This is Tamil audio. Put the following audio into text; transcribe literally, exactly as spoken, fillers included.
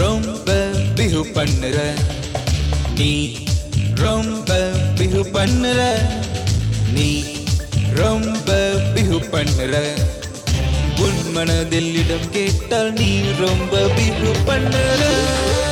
ரொம்ப பிஹு பண்ணுற நீ ரொம்ப பிஹு பண்ணுற நீ ரொம்ப பிஹு பண்ணுற உன் மனதில் இடம் கேட்டால் நீ ரொம்ப பிஹு பண்ணுற